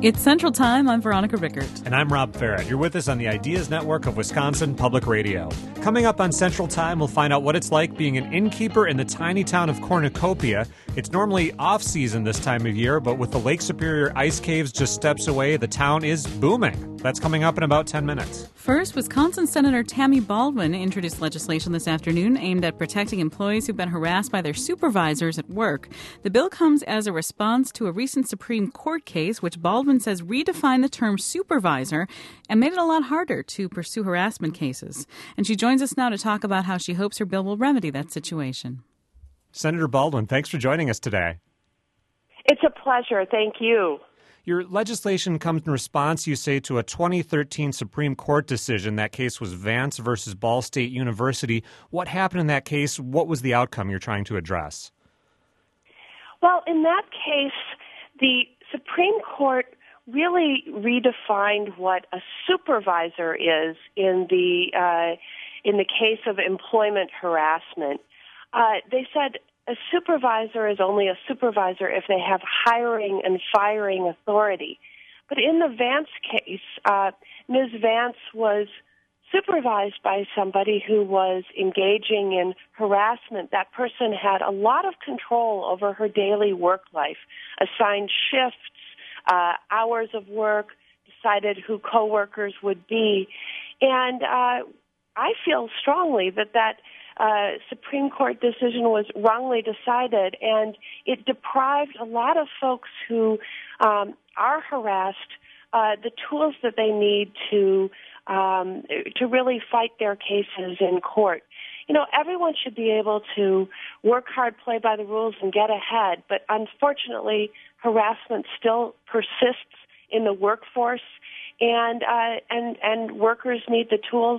It's Central Time. I'm Veronica Rickert. And I'm Rob Farrett. You're with us on the Ideas Network of Wisconsin Public Radio. Coming up on Central Time, we'll find out what it's like being an innkeeper in the tiny town of Cornucopia. It's normally off-season this time of year, but with the Lake Superior ice caves just steps away, the town is booming. That's coming up in about 10 minutes. First, Wisconsin Senator Tammy Baldwin introduced legislation this afternoon aimed at protecting employees who've been harassed by their supervisors at work. The bill comes as a response to a recent Supreme Court case, which Baldwin says redefined the term supervisor and made it a lot harder to pursue harassment cases. And she joins us now to talk about how she hopes her bill will remedy that situation. Senator Baldwin, thanks for joining us today. It's a pleasure. Thank you. Your legislation comes in response, you say, to a 2013 Supreme Court decision. That case was Vance versus Ball State University. What happened in that case? What was the outcome you're trying to address? Well, in that case, the Supreme Court really redefined what a supervisor is in the case of employment harassment. They said a supervisor is only a supervisor if they have hiring and firing authority. But in the Vance case, Ms. Vance was supervised by somebody who was engaging in harassment. That person had a lot of control over her daily work life, assigned shifts, hours of work, decided who coworkers would be. And I feel strongly that Supreme Court decision was wrongly decided, and it deprived a lot of folks who are harassed the tools that they need to really fight their cases in court. You know, everyone should be able to work hard, play by the rules, and get ahead. But unfortunately, harassment still persists in the workforce, and workers need the tools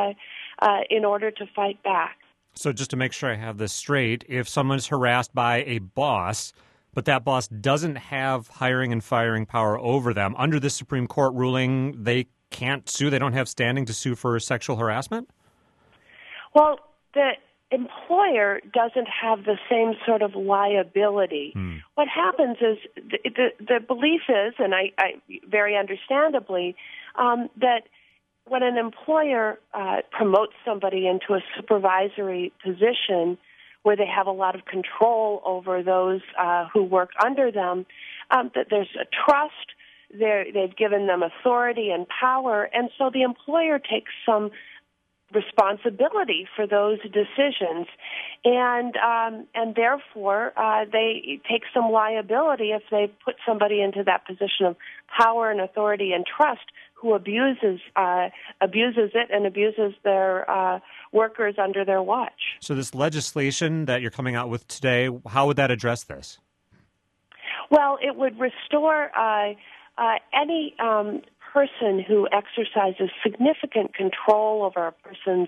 in order to fight back. So just to make sure I have this straight, if someone's harassed by a boss, but that boss doesn't have hiring and firing power over them, under this Supreme Court ruling, they can't sue? They don't have standing to sue for sexual harassment? Well, the employer doesn't have the same sort of liability. What happens is the belief is, and I very understandably, that when an employer promotes somebody into a supervisory position where they have a lot of control over those who work under them, that there's a trust, they've given them authority and power, and so the employer takes some responsibility for those decisions, and therefore they take some liability if they put somebody into that position of power and authority and trust who abuses it and abuses their workers under their watch. So this legislation that you're coming out with today, how would that address this? Well, it would restore any person who exercises significant control over a person's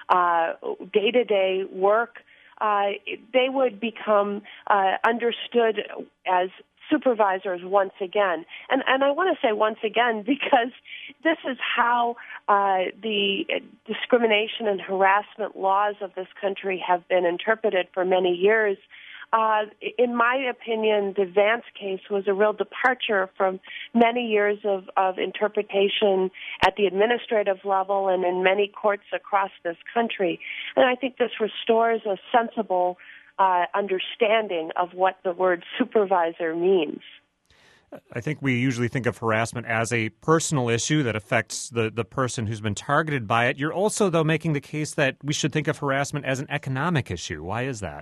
day-to-day work. They would become understood as supervisors once again. And I want to say once again because this is how the discrimination and harassment laws of this country have been interpreted for many years. In my opinion, the Vance case was a real departure from many years of interpretation at the administrative level and in many courts across this country. And I think this restores a sensible understanding of what the word supervisor means. I think we usually think of harassment as a personal issue that affects the person who's been targeted by it. You're also, though, making the case that we should think of harassment as an economic issue. Why is that?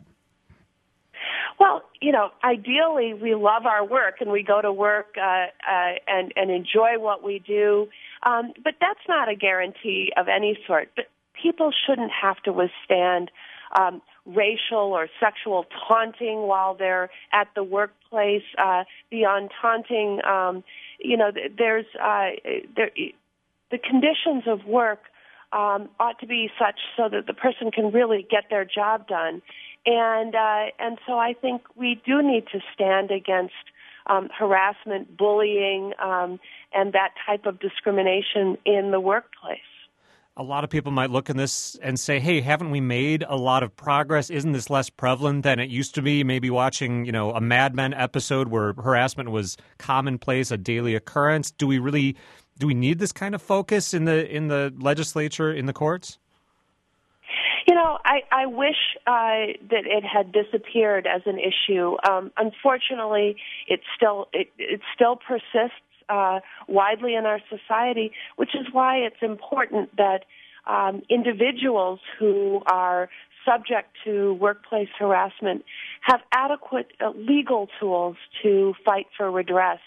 Well, you know, ideally we love our work and we go to work and enjoy what we do, but that's not a guarantee of any sort. But people shouldn't have to withstand racial or sexual taunting while they're at the workplace. Beyond taunting, there's the conditions of work ought to be such so that the person can really get their job done. And so I think we do need to stand against harassment, bullying, and that type of discrimination in the workplace. A lot of people might look at this and say, hey, haven't we made a lot of progress? Isn't this less prevalent than it used to be? Maybe watching, a Mad Men episode where harassment was commonplace, a daily occurrence. Do we need this kind of focus in the legislature, in the courts? I wish that it had disappeared as an issue. Unfortunately, it still persists widely in our society, which is why it's important that individuals who are subject to workplace harassment have adequate legal tools to fight for redress.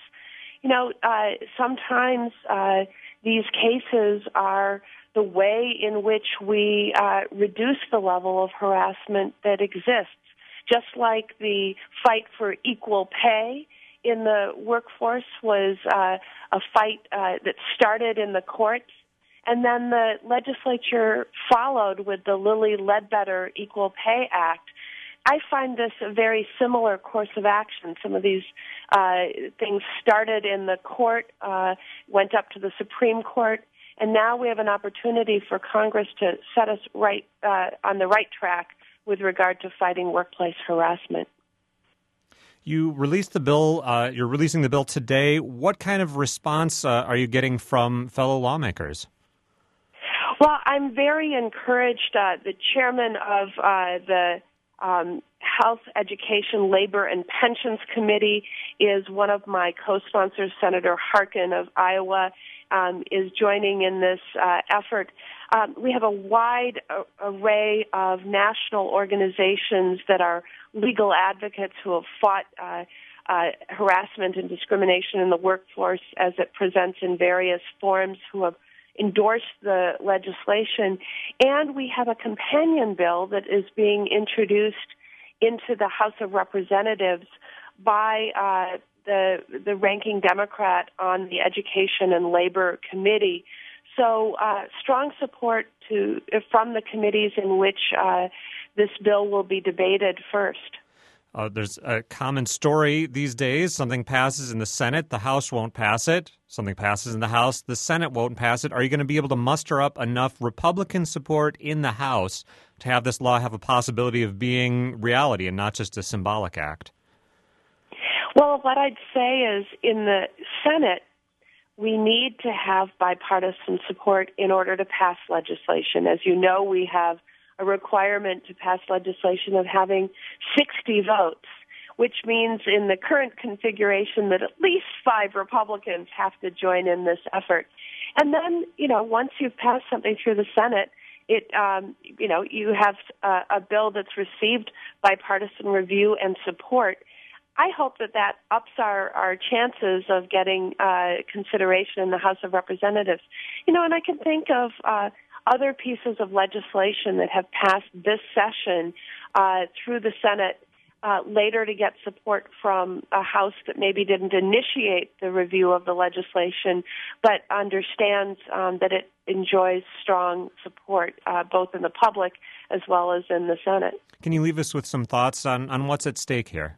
Sometimes these cases are the way in which we reduce the level of harassment that exists. Just like the fight for equal pay in the workforce was a fight that started in the courts, and then the legislature followed with the Lilly Ledbetter Equal Pay Act. I find this a very similar course of action. Some of these things started in the court, went up to the Supreme Court, and now we have an opportunity for Congress to set us right on the right track with regard to fighting workplace harassment. You released the bill. You're releasing the bill today. What kind of response are you getting from fellow lawmakers? Well, I'm very encouraged. The chairman of the Health, Education, Labor, and Pensions Committee is one of my co-sponsors. Senator Harkin of Iowa is joining in this effort. We have a wide array of national organizations that are legal advocates who have fought harassment and discrimination in the workforce as it presents in various forms, who have endorsed the legislation. And we have a companion bill that is being introduced into the House of Representatives by the ranking Democrat on the Education and Labor Committee. So strong support from the committees in which this bill will be debated first. There's a common story these days. Something passes in the Senate, the House won't pass it. Something passes in the House, the Senate won't pass it. Are you going to be able to muster up enough Republican support in the House to have this law have a possibility of being reality and not just a symbolic act? Well, what I'd say is in the Senate, we need to have bipartisan support in order to pass legislation. As you know, we have a requirement to pass legislation of having 60 votes, which means in the current configuration that at least 5 Republicans have to join in this effort. And then, once you've passed something through the Senate, you have a bill that's received bipartisan review and support. I hope that ups our chances of getting consideration in the House of Representatives. And I can think of other pieces of legislation that have passed this session through the Senate later to get support from a House that maybe didn't initiate the review of the legislation, but understands that it enjoys strong support both in the public as well as in the Senate. Can you leave us with some thoughts on what's at stake here?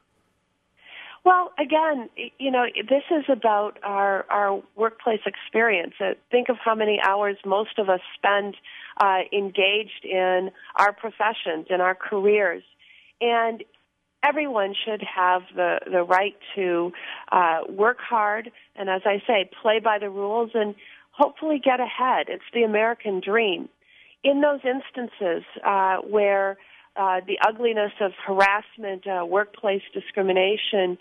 Well, again, this is about our workplace experience. Think of how many hours most of us spend engaged in our professions, in our careers. And everyone should have the right to work hard and, as I say, play by the rules and hopefully get ahead. It's the American dream. In those instances where the ugliness of harassment, workplace discrimination,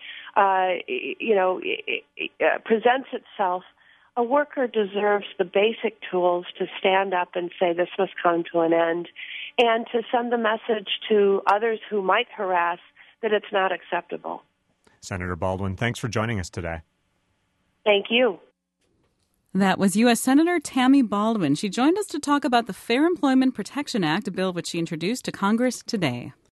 presents itself, a worker deserves the basic tools to stand up and say this must come to an end, and to send the message to others who might harass that it's not acceptable. Senator Baldwin, thanks for joining us today. Thank you. That was U.S. Senator Tammy Baldwin. She joined us to talk about the Fair Employment Protection Act, a bill which she introduced to Congress today.